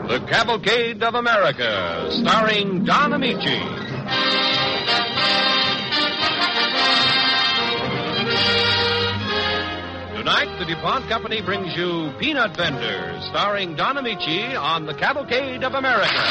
The Cavalcade of America, starring Don Amici. Tonight, the DuPont Company brings you Peanut Vendors, starring Don Amici on The Cavalcade of America.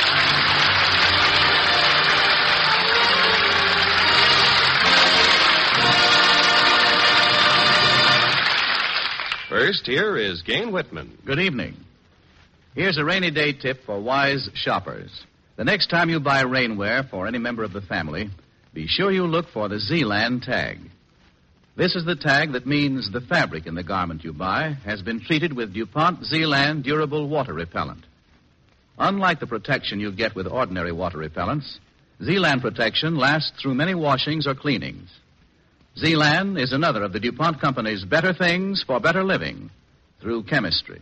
First, here is Gain Whitman. Good evening. Here's a rainy day tip for wise shoppers. The next time you buy rainwear for any member of the family, be sure you look for the Zealand tag. This is the tag that means the fabric in the garment you buy has been treated with DuPont Zealand Durable Water Repellent. Unlike the protection you get with ordinary water repellents, Zealand protection lasts through many washings or cleanings. Zealand is another of the DuPont Company's better things for better living through chemistry.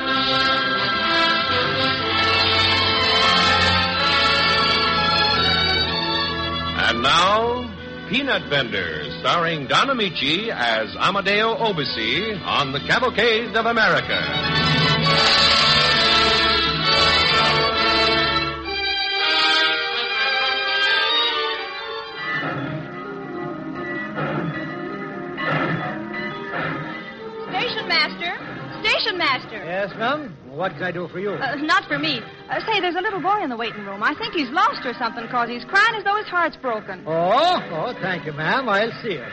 And now, Peanut Vendors, starring Don Amici as Amadeo Obisi on The Cavalcade of America. Station master. Yes, ma'am? What can I do for you? Not for me. Say, there's a little boy in the waiting room. I think he's lost or something because he's crying as though his heart's broken. Oh, thank you, ma'am. I'll see him.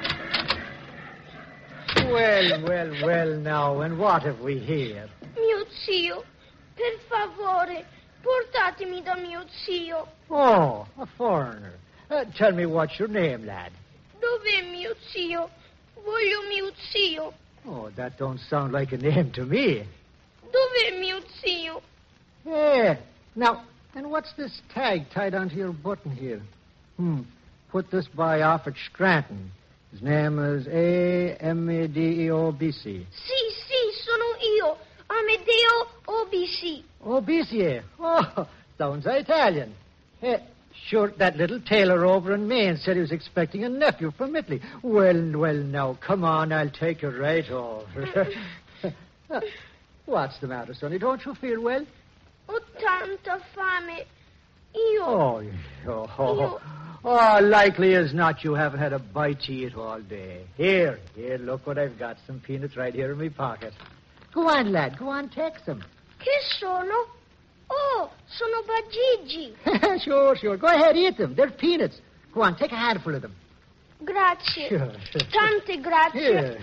Well, now, and what have we here? Mio zio, per favore, portatemi da mio zio. Oh, a foreigner. Tell me what's your name, lad. Dov'è mio zio? Voglio mio zio. Oh, that don't sound like a name to me. Dov'è mio zio? Yeah. Now, and what's this tag tied onto your button here? Put this boy off at Scranton. His name is Amedeo Obisi. Sì, sono io. Amedeo Obisi. Obisi? Oh, sounds Italian. Hey, sure, that little tailor over in Maine said he was expecting a nephew from Italy. Well, now, come on, I'll take you right over. What's the matter, sonny? Don't you feel well? Ho tanta fame. Io. Oh, likely as not you haven't had a bite to eat all day. Here, look what I've got. Some peanuts right here in my pocket. Go on, lad. Go on, take some. Che sono? Oh, sono bagigi. Sure. Go ahead, eat them. They're peanuts. Go on, take a handful of them. Grazie. Sure. Tante grazie.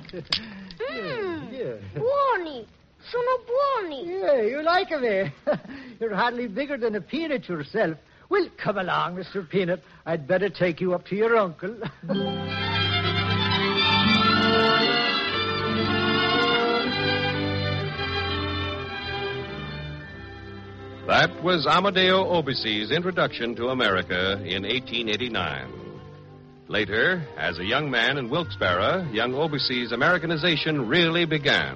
Yeah. Buoni. Sono buoni. Yeah, you like them, eh? You're hardly bigger than a peanut yourself. Well, come along, Mr. Peanut. I'd better take you up to your uncle. That was Amadeo Obisi's introduction to America in 1889. Later, as a young man in Wilkes-Barre, young Obisi's Americanization really began.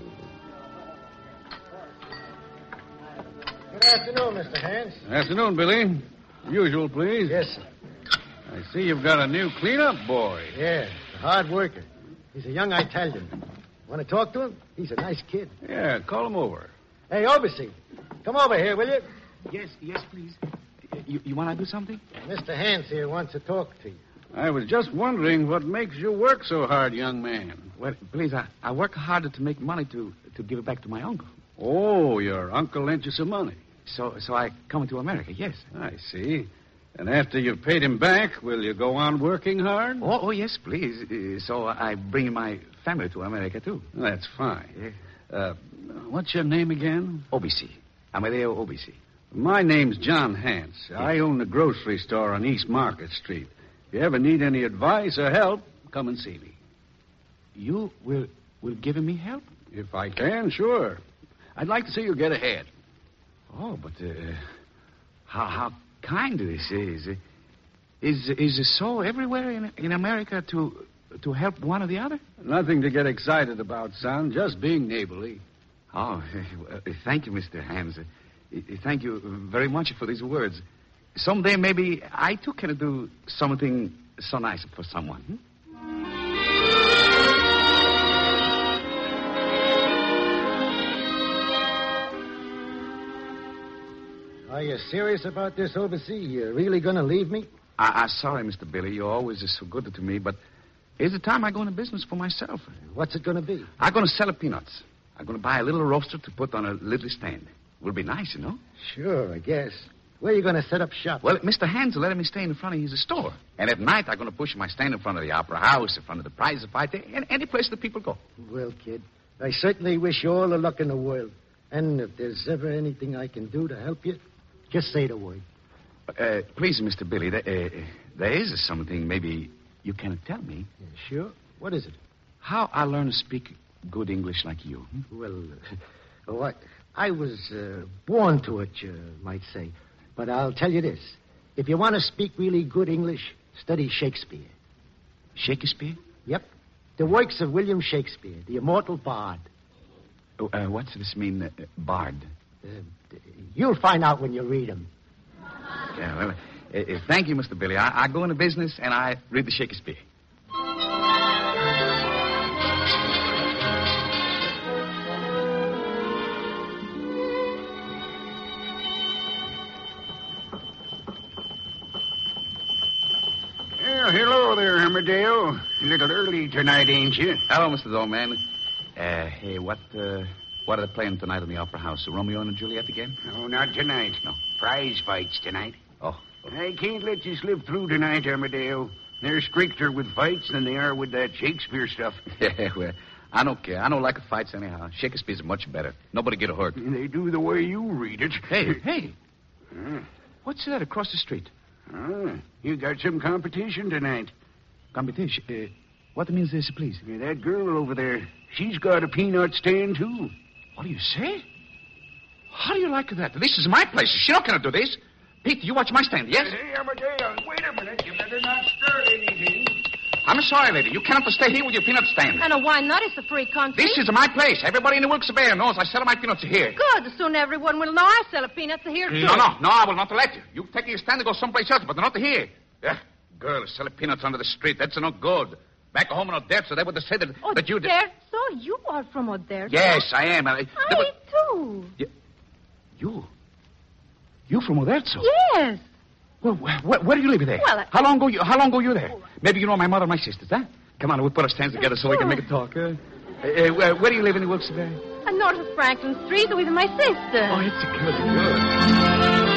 Good afternoon, Mr. Hans. Afternoon, Billy. Usual, please. Yes, sir. I see you've got a new cleanup boy. Yeah, a hard worker. He's a young Italian. Want to talk to him? He's a nice kid. Yeah, call him over. Hey, Obisi, come over here, will you? Yes, please. You want to do something? Mr. Hans here wants to talk to you. I was just wondering what makes you work so hard, young man. Well, please, I work harder to make money to give it back to my uncle. Oh, your uncle lent you some money. So I come to America, yes. I see. And after you've paid him back, will you go on working hard? Oh, yes, please. So I bring my family to America, too. That's fine. Yeah. What's your name again? Obisi. Amedeo Obisi. My name's John Hance. Yes. I own the grocery store on East Market Street. If you ever need any advice or help, come and see me. You will give me help? If I can, sure. I'd like to see you get ahead. Oh, but how kind this is. Is it so everywhere in America to help one or the other? Nothing to get excited about, son. Just being neighborly. Oh, thank you, Mr. Hans. Thank you very much for these words. Someday maybe I, too, can do something so nice for someone. Are you serious about this, overseas? You really going to leave me? I'm sorry, Mr. Billy. You're always just so good to me, but it's the time I go into business for myself. What's it going to be? I'm going to sell peanuts. I'm going to buy a little roaster to put on a little stand. Will be nice, you know? Sure, I guess. Where are you going to set up shop? Well, Mr. Hansel let me stay in front of his store. And at night, I'm going to push my stand in front of the Opera House, in front of the prize fight, any place the people go. Well, kid, I certainly wish you all the luck in the world. And if there's ever anything I can do to help you, just say the word. Please, Mr. Billy, there is something maybe you can tell me. Yeah, sure. What is it? How I learn to speak good English like you? Well, I was born to it, you might say. But I'll tell you this. If you want to speak really good English, study Shakespeare. Shakespeare? Yep. The works of William Shakespeare, the immortal bard. What's this mean, bard? You'll find out when you read them. Yeah, well, thank you, Mr. Billy. I go into business and I read the Shakespeare. Well, hello there, Armadale. A little early tonight, ain't you? Hello, Mr. Doorman. Hey, what are they playing tonight in the Opera House? Romeo and Juliet again? No, not tonight. No. Prize fights tonight. Oh. I can't let you slip through tonight, Armadale. They're stricter with fights than they are with that Shakespeare stuff. Yeah, well, I don't care. I don't like the fights anyhow. Shakespeare's much better. Nobody get hurt. They do the way you read it. Hey. What's that across the street? You got some competition tonight. Competition? What means this, please? Yeah, that girl over there, she's got a peanut stand, too. What do you say? How do you like that? This is my place. She's not going to do this. Pete, you watch my stand, yes? Hey, Armadale, wait a minute. You better not stir anything. I'm sorry, lady. You cannot stay here with your peanut stand. And why not? It's a free country. This is my place. Everybody in the Wilkes-Barre knows I sell my peanuts here. Good. Soon everyone will know I sell a peanuts here, too. No, I will not let you. You take your stand and go someplace else, but not here. Girls selling peanuts under the street. That's not good. Back home in Odessa, they would have said that you did. So you are from Odessa? Yes, I am. too. You from Odessa? Yes. Well, where do you live there? Well, How long ago you there? Maybe you know my mother and my sisters, huh? Come on, we'll put our stands together so we can make a talk. Where do you live in Wilkes-Barre? North of Franklin Street with my sister. Oh, it's good.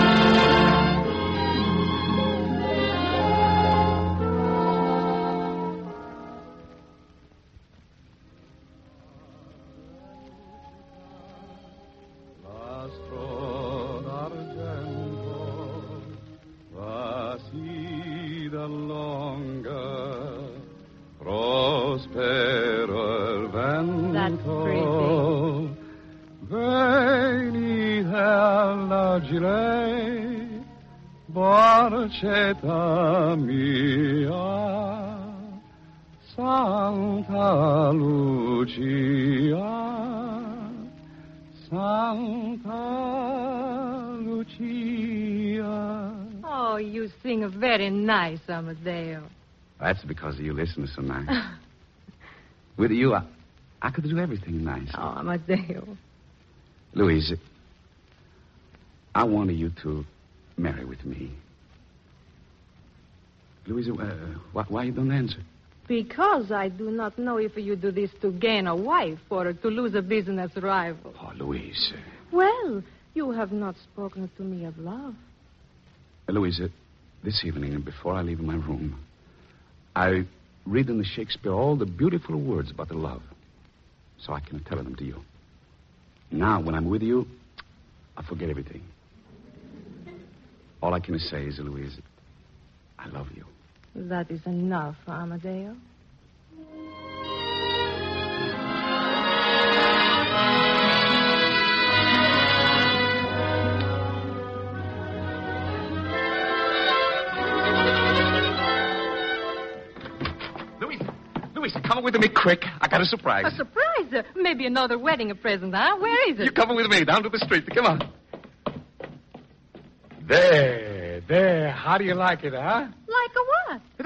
Barcetta mia, Santa Lucia, Santa Lucia. Oh, you sing very nice, Amadeo. That's because you listen so nice. With you, I could do everything nice. Oh, Amadeo. Louise, I wanted you to marry with me. Louisa, why you don't answer? Because I do not know if you do this to gain a wife or to lose a business rival. Oh, Louise. Well, you have not spoken to me of love. Louisa, this evening, before I leave my room, I read in the Shakespeare all the beautiful words about the love, so I can tell them to you. Now, when I'm with you, I forget everything. All I can say is, Louise, I love you. That is enough, Amadeo. Louise, come with me quick. I got a surprise. A surprise? Maybe another wedding present, huh? Where is it? You come with me down to the street. Come on. There. How do you like it, huh? Like a what?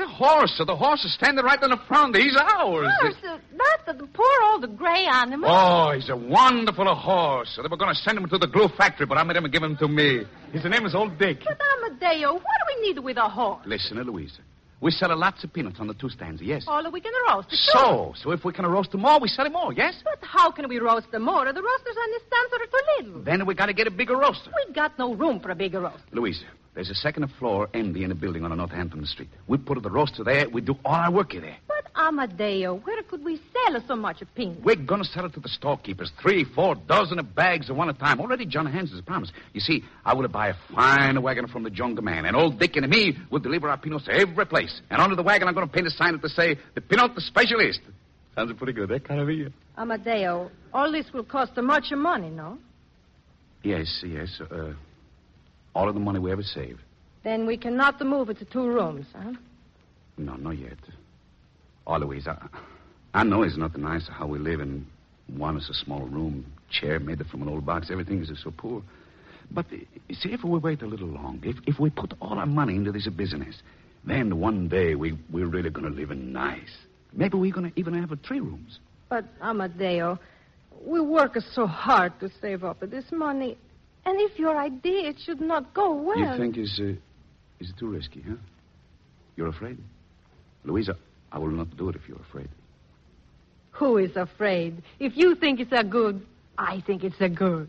the horse. The horse is standing right in the front. He's ours. That's the poor old gray animal. Oh, he's a wonderful horse. They were going to send him to the glue factory, but I made him give him to me. His name is Old Dick. But, Amadeo, what do we need with a horse? Listen, Eloise. We sell lots of peanuts on the 2 stands, yes? All that we can roast. So if we can roast them more, we sell them more, yes? But how can we roast them more? The roasters on this stands are too little. Then we got to get a bigger roaster. We got no room for a bigger roaster. Louise, there's a second floor empty in a building on Northampton Street. We put the roaster there. We do all our work in there. But, Amadeo, where could we sell so much of peanuts? We're going to sell it to the storekeepers. 3-4 dozen of bags at one time. Already John Hans has promised. You see, I will buy a fine wagon from the Jungle Man, and Old Dick and me will deliver our peanuts to every place. And under the wagon, I'm going to paint a sign to say, the peanut specialist. Sounds pretty good, eh, Caravilla? Amadeo, all this will cost so much money, no? Yes. All of the money we ever saved. Then we cannot move it to 2 rooms, huh? No, not yet. Oh, Louise, I know it's not nice how we live in one is a small room, chair made from an old box. Everything is so poor. But, you see, if we wait a little longer, if we put all our money into this business, then one day we're really going to live in nice. Maybe we're going to even have 3 rooms. But, Amadeo, we work so hard to save up this money. And if your idea, it should not go well. You think is it too risky, huh? You're afraid? Louisa, I will not do it if you're afraid. Who is afraid? If you think it's a good, I think it's a good.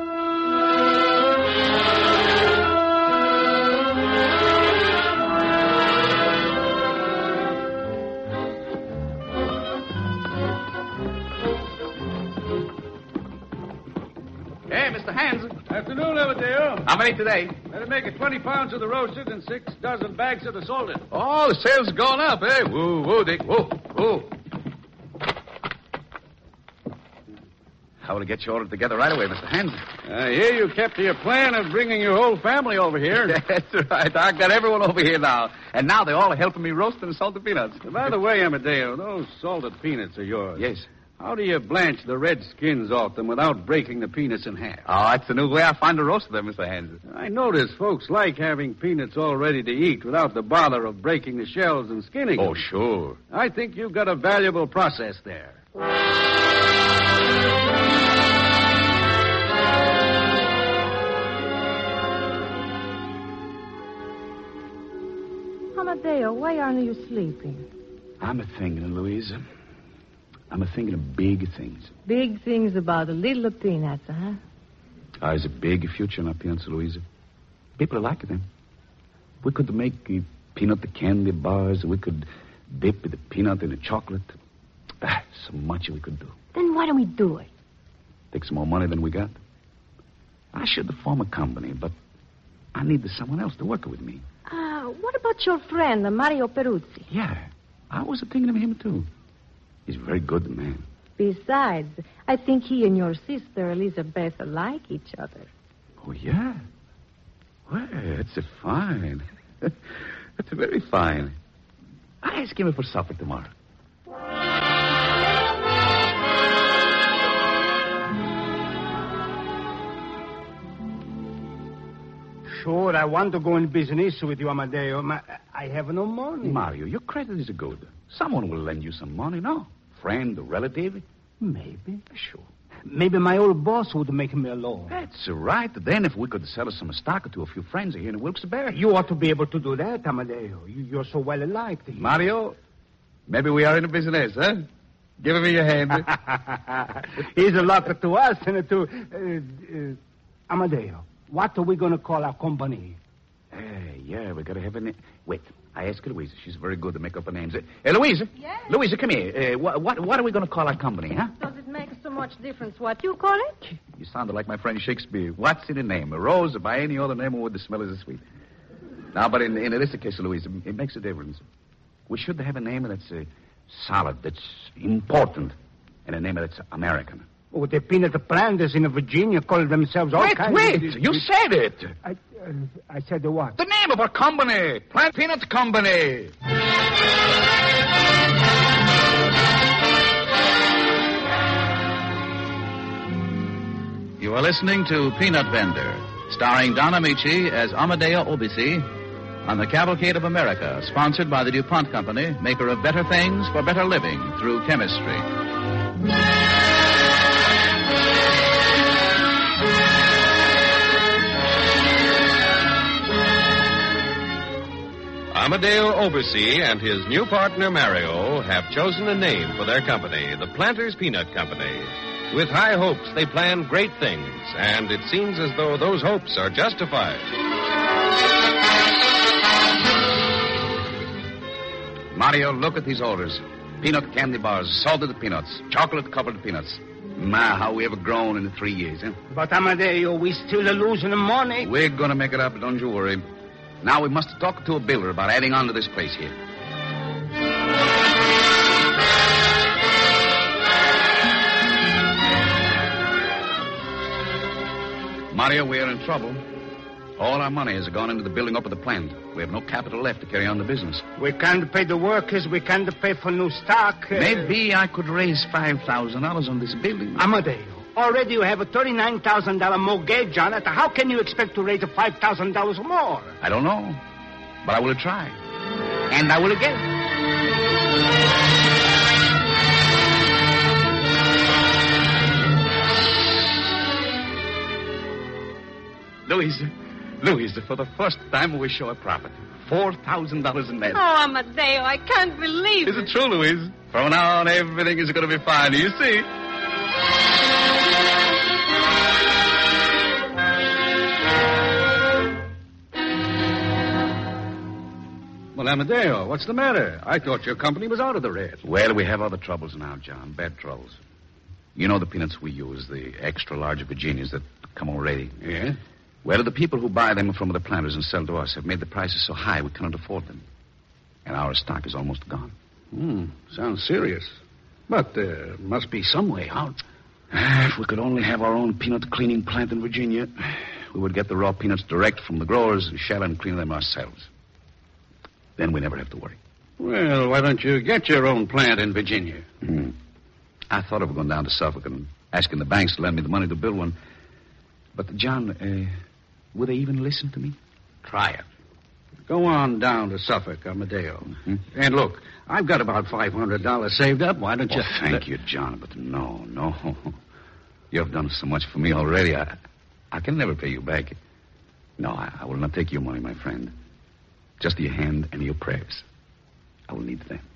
Hey, Mr. Hans. Afternoon, Amadeo. How many today? Better make it 20 pounds of the roasted and 6 dozen bags of the salted. Oh, the sales going up, eh? Whoa, Dick. Whoa. How will I get you ordered together right away, Mr. Hans? I hear you kept to your plan of bringing your whole family over here. That's right. I've got everyone over here now. And now they're all helping me roast and salt the peanuts. By the way, Amadeo, those salted peanuts are yours. Yes. How do you blanch the red skins off them without breaking the peanuts in half? Oh, that's the new way I find to roast them, Mr. Hans. I notice folks like having peanuts all ready to eat without the bother of breaking the shells and skinning them. Oh, sure. I think you've got a valuable process there. Amadeo, why aren't you sleeping? I'm thinking, Louisa. I'm thinking of big things. Big things about the little peanuts, huh? There's a big future in our peanuts, Louisa. People like them. We could make peanut candy bars. We could dip the peanut in the chocolate. So much we could do. Then why don't we do it? Takes more money than we got. I should form a company, but I need someone else to work with me. What about your friend, Mario Peruzzi? Yeah, I was thinking of him, too. He's a very good man. Besides, I think he and your sister Elizabeth like each other. Oh, yeah? Well, that's fine. That's very fine. I ask him for supper tomorrow. Sure, I want to go in business with you, Amadeo. I have no money. Mario, your credit is good. Someone will lend you some money, no? Friend or relative? Maybe. Sure. Maybe my old boss would make me a loan. That's right. Then if we could sell some stock to a few friends here in Wilkes-Barre. You ought to be able to do that, Amadeo. You're so well liked. Mario, maybe we are in a business, huh? Give me your hand. He's a lot to us and to... Amadeo, what are we going to call our company? Yeah, we got to have a name. Wait, I asked Louisa. She's very good to make up her names. Hey, Louisa. Yes? Louisa, come here. What are we going to call our company, huh? Does it make so much difference what you call it? You sounded like my friend Shakespeare. What's in the name? A rose or by any other name would the smell as sweet? Now, but in this case, Louisa, it makes a difference. We should have a name that's solid, that's important, and a name that's American. Oh, the peanut planters in Virginia call themselves all kinds of... Wait! You said it! I said the what? The name of our company! Plant Peanuts Company! You are listening to Peanut Vendor, starring Don Amici as Amadeo Obici, on the Cavalcade of America, sponsored by the DuPont Company, maker of better things for better living through chemistry. Amadeo Obisi and his new partner Mario have chosen a name for their company, the Planters Peanut Company. With high hopes, they plan great things, and it seems as though those hopes are justified. Mario, look at these orders. Peanut candy bars, salted peanuts, chocolate-covered peanuts. My, how we have grown in 3 years, huh? But, Amadeo, we still are losing money. We're going to make it up, don't you worry. Now we must talk to a builder about adding on to this place here. Mario, we are in trouble. All our money has gone into the building up of the plant. We have no capital left to carry on the business. We can't pay the workers. We can't pay for new stock. Maybe I could raise $5,000 on this building. Amadeo, already you have a $39,000 mortgage on it. How can you expect to raise $5,000 more? I don't know, but I will try. And I will get it. Louisa, for the first time we show a profit. $4,000 in net. Oh, Amadeo, I can't believe it. Is it true, Louise? From now on, everything is going to be fine. You see? Well, Amadeo, what's the matter? I thought your company was out of the red. Well, we have other troubles now, John. Bad troubles. You know the peanuts we use, the extra-large Virginias that come already. Yeah? Well, the people who buy them from the planters and sell to us have made the prices so high we cannot afford them. And our stock is almost gone. Sounds serious. But there must be some way out. If we could only have our own peanut cleaning plant in Virginia, we would get the raw peanuts direct from the growers, shell and clean them ourselves. Then we never have to worry. Well, why don't you get your own plant in Virginia? I thought of going down to Suffolk and asking the banks to lend me the money to build one. But, John, would they even listen to me? Try it. Go on down to Suffolk, Amadeo. And look, I've got about $500 saved up. Why don't you... Thank you, John, but no. You have done so much for me already. I can never pay you back. No, I will not take your money, my friend. Just your hand and your prayers. I will need them.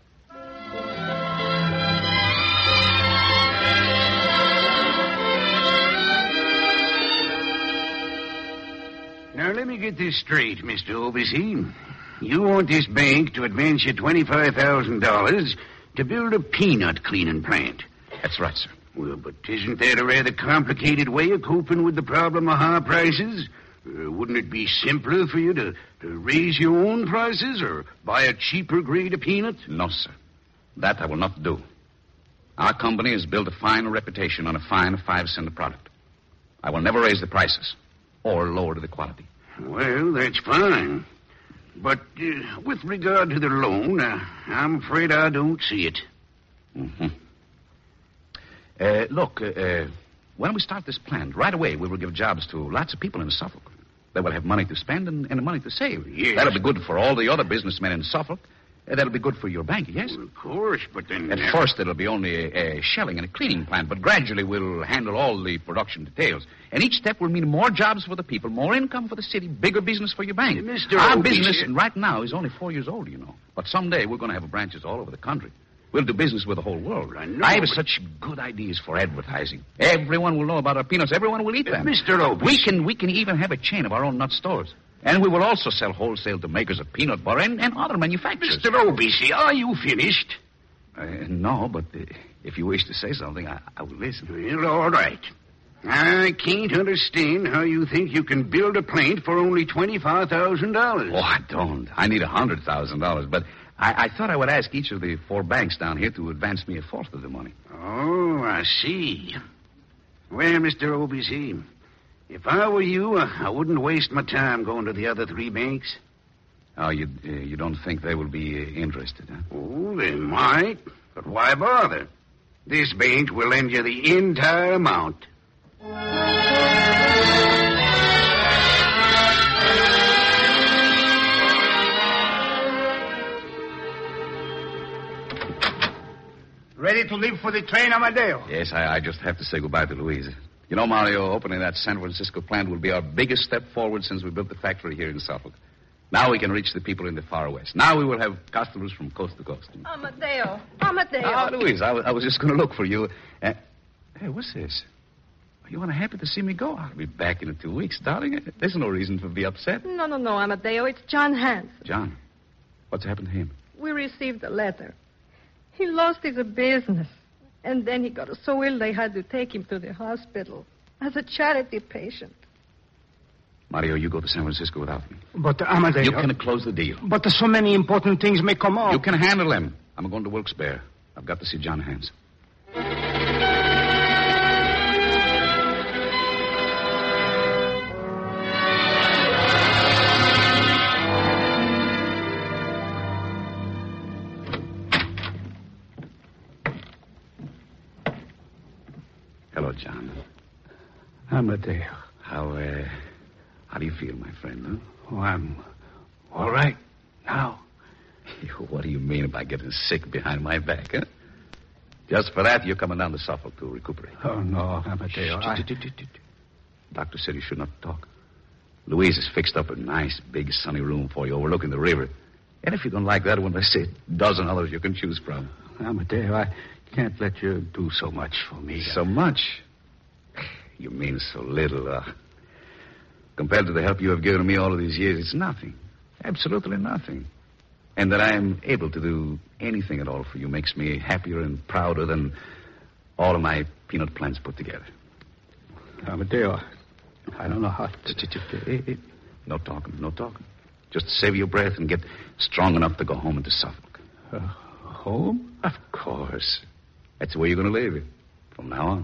Now, let me get this straight, Mr. Obisi. You want this bank to advance you $25,000 to build a peanut cleaning plant. That's right, sir. Well, but isn't that a rather complicated way of coping with the problem of high prices? Wouldn't it be simpler for you to raise your own prices or buy a cheaper grade of peanuts? No, sir. That I will not do. Our company has built a fine reputation on a fine 5-cent product. I will never raise the prices or lower the quality. Well, that's fine. But with regard to the loan, I'm afraid I don't see it. Look, when we start this plant, right away we will give jobs to lots of people in Suffolk. They will have money to spend and money to save. Yes. That'll be good for all the other businessmen in Suffolk. That'll be good for your bank, yes? Well, of course, but then... At first, it'll be only a shelling and a cleaning plant, but gradually we'll handle all the production details. And each step will mean more jobs for the people, more income for the city, bigger business for your bank. Mr. Our Obisi... business right now is only 4 years old, you know. But someday we're going to have branches all over the country. We'll do business with the whole world. I have such good ideas for advertising. Everyone will know about our peanuts. Everyone will eat them. Mr. Obisi... We can even have a chain of our own nut stores. And we will also sell wholesale to makers of peanut butter and other manufacturers. Mr. Obisi, are you finished? No, but if you wish to say something, I will listen. Well, all right. I can't understand how you think you can build a plant for only $25,000. Oh, I don't. I need $100,000, but I thought I would ask each of the 4 banks down here to advance me a fourth of the money. Oh, I see. Well, Mr. Obisi, if I were you, I wouldn't waste my time going to the other 3 banks. Oh, you don't think they will be interested, huh? Oh, they might, but why bother? This bank will lend you the entire amount. to leave for the train, Amadeo? Yes, I just have to say goodbye to Louise. You know, Mario, opening that San Francisco plant will be our biggest step forward since we built the factory here in Suffolk. Now we can reach the people in the far west. Now we will have customers from coast to coast. Amadeo. Ah, Louise, I was just going to look for you. Hey, what's this? You unhappy to see me go? I'll be back in 2 weeks, darling. There's no reason to be upset. No, Amadeo. It's John Hanson. John? What's happened to him? We received a letter. He lost his business. And then he got so ill they had to take him to the hospital as a charity patient. Mario, you go to San Francisco without me. But, Amadeo... You can close the deal. But so many important things may come up. You can handle them. I'm going to Wilkes-Barre. I've got to see John Hanson. Hello, John. Amadeo. How do you feel, my friend, huh? Oh, I'm all right now. What do you mean by getting sick behind my back, huh? Just for that, you're coming down to Suffolk to recuperate. Oh, no, Amadeo. Doctor said you should not talk. Louise has fixed up a nice, big, sunny room for you overlooking the river. And if you don't like that one, there's a dozen others you can choose from. Amadeo, I can't let you do so much for me. So much? You mean so little. Compared to the help you have given me all of these years, it's nothing. Absolutely nothing. And that I am able to do anything at all for you makes me happier and prouder than all of my peanut plants put together. Amadeo, I don't know how to... No talking. Just save your breath and get strong enough to go home into Suffolk. Home? Of course. That's where you're going to live from now on.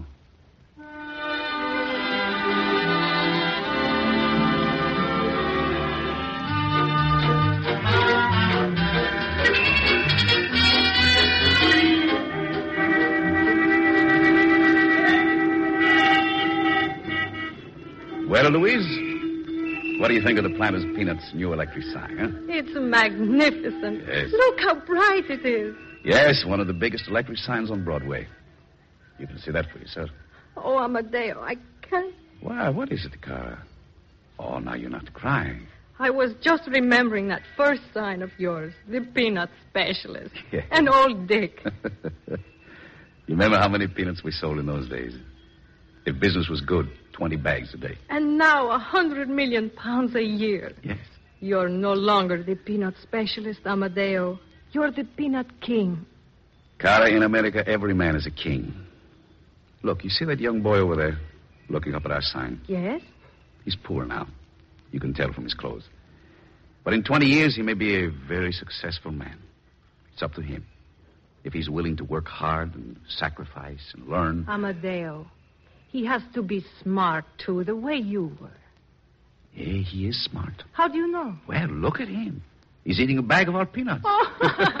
Well, Louise, what do you think of the Planters Peanuts' new electric sign, huh? It's magnificent. Yes. Look how bright it is. Yes, one of the biggest electric signs on Broadway. You can see that for yourself. Oh, Amadeo, I can't... Why, what is it, Cara? Oh, now you're not crying. I was just remembering that first sign of yours, the peanut specialist. Yeah. And old Dick. You remember how many peanuts we sold in those days? If business was good, 20 bags a day. And now 100 million pounds a year. Yes. You're no longer the peanut specialist, Amadeo. You're the peanut king. Cara, in America, every man is a king. Look, you see that young boy over there looking up at our sign? Yes? He's poor now. You can tell from his clothes. But in 20 years, he may be a very successful man. It's up to him. If he's willing to work hard and sacrifice and learn. Amadeo, he has to be smart, too, the way you were. Yeah, he is smart. How do you know? Well, look at him. He's eating a bag of our peanuts. Oh.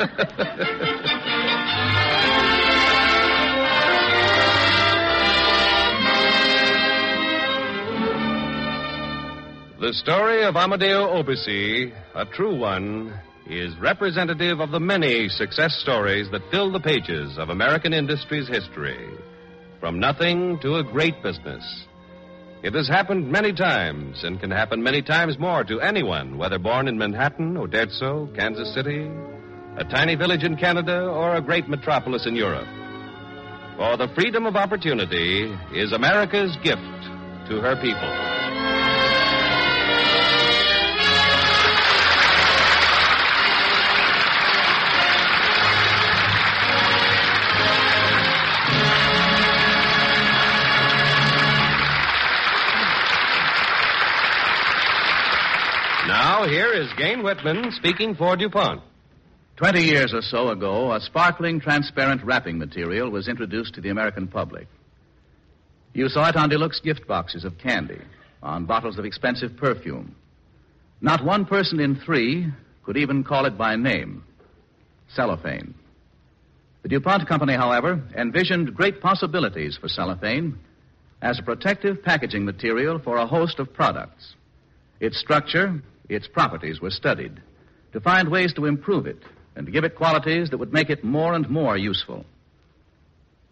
The story of Amadeo Obici, a true one, is representative of the many success stories that fill the pages of American industry's history. From nothing to a great business. It has happened many times and can happen many times more to anyone, whether born in Manhattan, Oderzo, Kansas City, a tiny village in Canada, or a great metropolis in Europe. For the freedom of opportunity is America's gift to her people. Now, here is Gane Whitman speaking for DuPont. 20 years or so ago, a sparkling, transparent wrapping material was introduced to the American public. You saw it on deluxe gift boxes of candy, on bottles of expensive perfume. Not one person in 3 could even call it by name. Cellophane. The DuPont Company, however, envisioned great possibilities for cellophane as a protective packaging material for a host of products. Its structure, its properties were studied to find ways to improve it and to give it qualities that would make it more and more useful.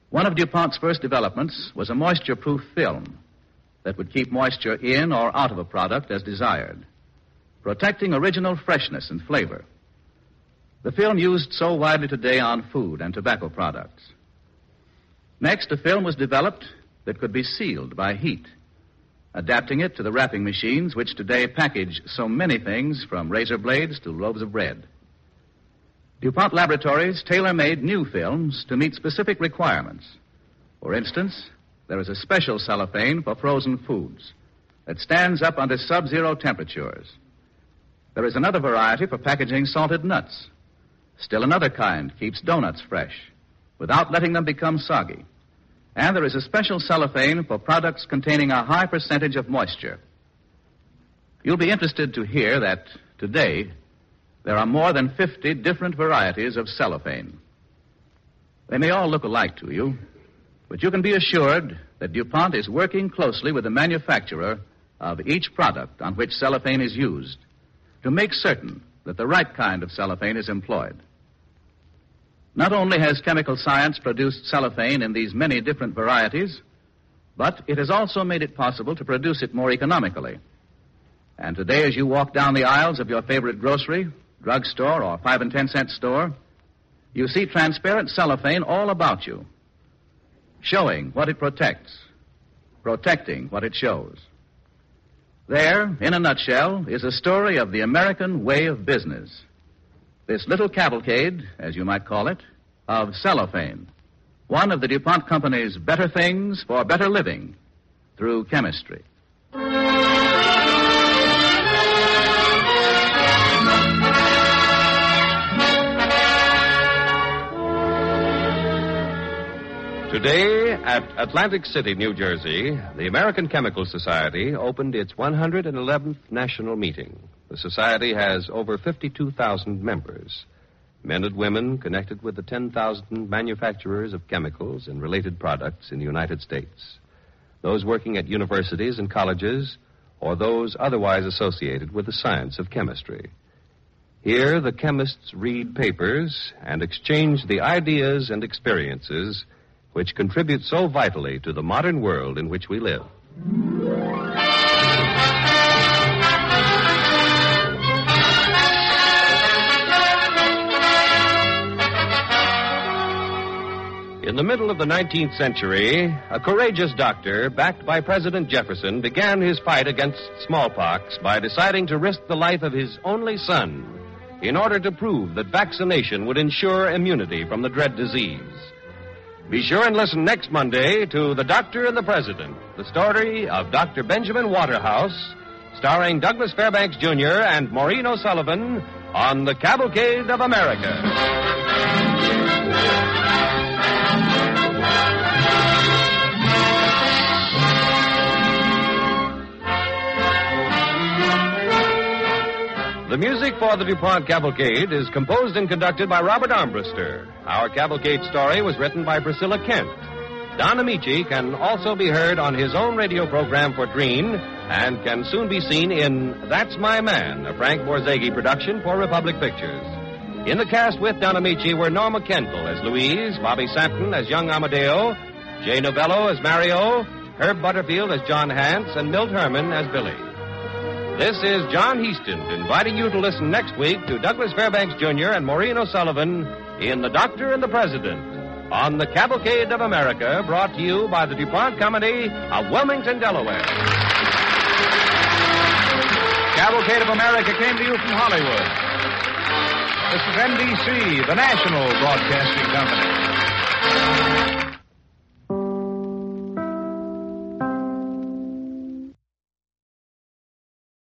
One of DuPont's first developments was a moisture-proof film that would keep moisture in or out of a product as desired, protecting original freshness and flavor. The film used so widely today on food and tobacco products. Next, a film was developed that could be sealed by heat, adapting it to the wrapping machines which today package so many things from razor blades to loaves of bread. DuPont Laboratories tailor-made new films to meet specific requirements. For instance, there is a special cellophane for frozen foods that stands up under sub-zero temperatures. There is another variety for packaging salted nuts. Still another kind keeps donuts fresh without letting them become soggy. And there is a special cellophane for products containing a high percentage of moisture. You'll be interested to hear that today there are more than 50 different varieties of cellophane. They may all look alike to you, but you can be assured that DuPont is working closely with the manufacturer of each product on which cellophane is used to make certain that the right kind of cellophane is employed. Not only has chemical science produced cellophane in these many different varieties, but it has also made it possible to produce it more economically. And today, as you walk down the aisles of your favorite grocery, drugstore, or 5 and 10 cent store, you see transparent cellophane all about you, showing what it protects, protecting what it shows. There, in a nutshell, is a story of the American way of business. This little cavalcade, as you might call it, of cellophane, one of the DuPont Company's better things for better living through chemistry. Today, at Atlantic City, New Jersey, the American Chemical Society opened its 111th national meeting. The society has over 52,000 members, men and women connected with the 10,000 manufacturers of chemicals and related products in the United States, those working at universities and colleges, or those otherwise associated with the science of chemistry. Here, the chemists read papers and exchange the ideas and experiences which contribute so vitally to the modern world in which we live. In the middle of the 19th century, a courageous doctor, backed by President Jefferson, began his fight against smallpox by deciding to risk the life of his only son in order to prove that vaccination would ensure immunity from the dread disease. Be sure and listen next Monday to The Doctor and the President, the story of Dr. Benjamin Waterhouse, starring Douglas Fairbanks, Jr. and Maureen O'Sullivan on The Cavalcade of America. The music for the DuPont Cavalcade is composed and conducted by Robert Armbruster. Our cavalcade story was written by Priscilla Kent. Don Amici can also be heard on his own radio program for Green and can soon be seen in That's My Man, a Frank Borzage production for Republic Pictures. In the cast with Don Amici were Norma Kendall as Louise, Bobby Sampton as young Amadeo, Jay Novello as Mario, Herb Butterfield as John Hance, and Milt Herman as Billy. This is John Heaston inviting you to listen next week to Douglas Fairbanks, Jr. and Maureen O'Sullivan in The Doctor and the President on The Cavalcade of America, brought to you by the DuPont Company of Wilmington, Delaware. Cavalcade of America came to you from Hollywood. This is NBC, the national broadcasting company.